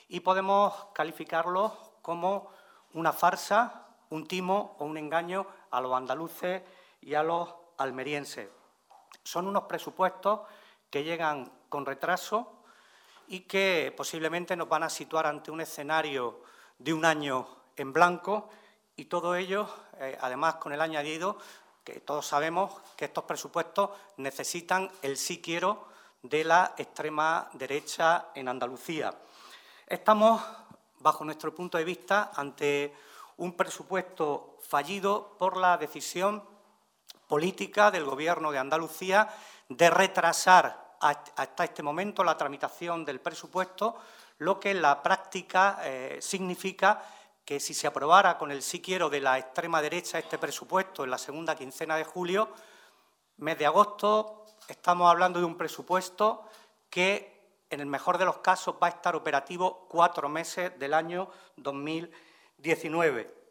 y podemos calificarlos como una farsa, un timo o un engaño a los andaluces y a los almerienses. Son unos presupuestos que llegan con retraso y que posiblemente nos van a situar ante un escenario de un año en blanco, y todo ello, además, con el añadido que todos sabemos que estos presupuestos necesitan el sí quiero de la extrema derecha en Andalucía. Estamos, bajo nuestro punto de vista, ante un presupuesto fallido por la decisión política del Gobierno de Andalucía de retrasar hasta este momento la tramitación del presupuesto, lo que en la práctica significa que si se aprobara con el sí quiero de la extrema derecha este presupuesto en la segunda quincena de julio, mes de agosto, estamos hablando de un presupuesto que, en el mejor de los casos, va a estar operativo 4 meses del año 2019.